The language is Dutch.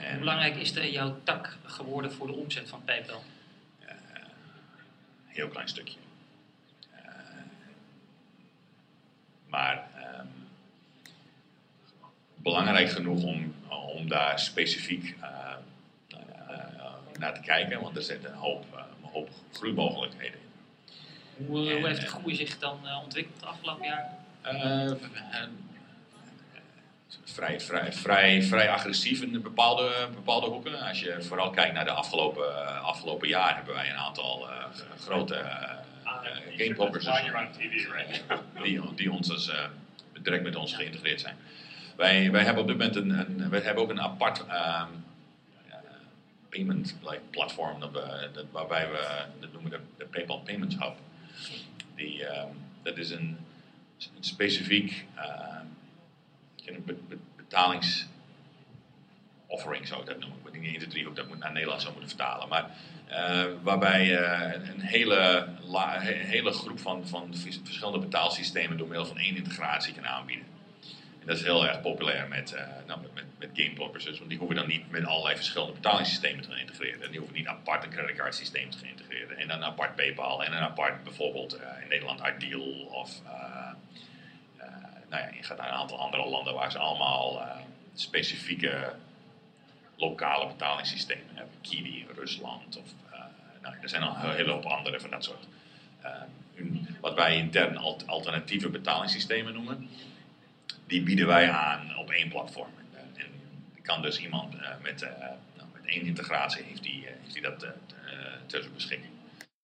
Hoe belangrijk is jouw tak geworden voor de omzet van PayPal? Heel klein stukje. Maar belangrijk genoeg om daar specifiek naar te kijken, want er zitten een hoop groeimogelijkheden in. Hoe heeft de groei zich dan ontwikkeld de afgelopen jaren? Vrij agressief in bepaalde hoeken. Als je vooral kijkt naar de afgelopen jaar hebben wij een aantal grote gamepoppers die ons direct met ons geïntegreerd zijn. Wij hebben op dit moment we hebben ook een apart payment platform waarbij dat noemen de PayPal Payments Hub. Dat is een specifiek betalingsoffering zou ik dat noemen. Ik weet niet 1, 2, 3 hoe ik dat naar Nederland zou moeten vertalen. Maar waarbij een hele groep van verschillende betaalsystemen door middel van 1 integratie kan aanbieden. En dat is heel erg populair met gamepoppers. Want die hoeven dan niet met allerlei verschillende betalingssystemen te integreren. En die hoeven niet apart een creditcardsysteem te integreren. En dan apart PayPal en een apart bijvoorbeeld in Nederland Ideal of... je gaat naar een aantal andere landen waar ze allemaal specifieke lokale betalingssystemen hebben. Kiwi in Rusland of er zijn al een hele hoop andere van dat soort. Wat wij intern alternatieve betalingssystemen noemen, die bieden wij aan op 1 platform. En kan dus iemand met 1 integratie heeft die dat ter beschikking.